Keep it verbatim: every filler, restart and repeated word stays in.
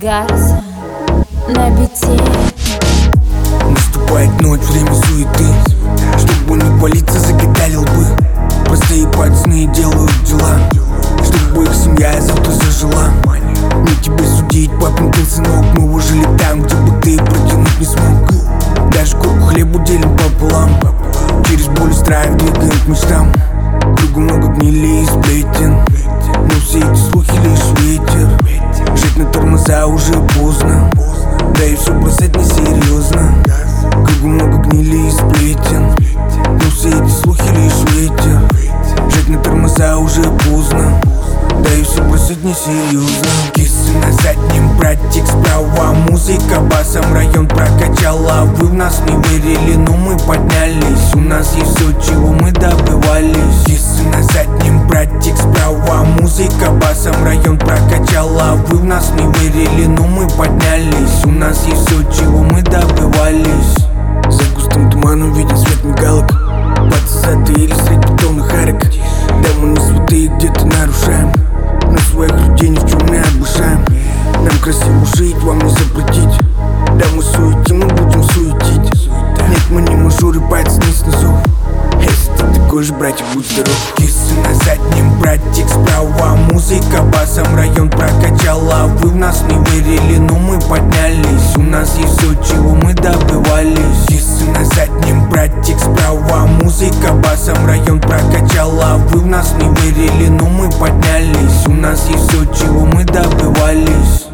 Гарсон на бите. Наступает ночь, время суеты. Чтобы не палиться, закидалил бы. Простые пацаны делают дела, чтобы их семья завтра зажила. Не тебе судить, папенькин сынок. Мы выжили там, где бы ты протянуть не смог. Даже корку хлебу делим пополам. Через боль и страх двигаем к мечтам. Кругом много гнили и сплетен, но все эти слухи лишь ветер. Жить на тормоза уже поздно, да и все бросать несерьезно. Кругом много гнили и сплетен, но все эти слухи лишь ветер. Жить на тормоза уже поздно, да и все бросать несерьезно. Кисы на заднем, братик справа. Музыка басом район прокачала. Вы в нас не верили, но мы поднялись. У нас есть все, чего мы добивались. Кисы на заднем, братик справа. Музыка басом район прокачала. Вы в нас не верили, но мы поднялись. У нас есть все, чего мы добивались. За густым туманом виден свет мигалок. Пацаны или средь бетонных арок. Да мы не святые, где-то нарушаем, но своих людей ни в чем не обижаем. Нам красиво жить, вам не запретить. Да мы суетим, мы будем суетить. Нет, мы не мажоры, пальцы не снизу. Если ты такой же, братик, будь здоров. Кисы на заднем, братик справа. Музыка басом район прокачала. Вы в нас не верили, но мы поднялись. У нас есть все, чего мы добивались. Кисы на заднем, братик справа. Музыка басом район прокачала. Вы в нас не верили, но мы поднялись. У нас есть все, чего мы добивались.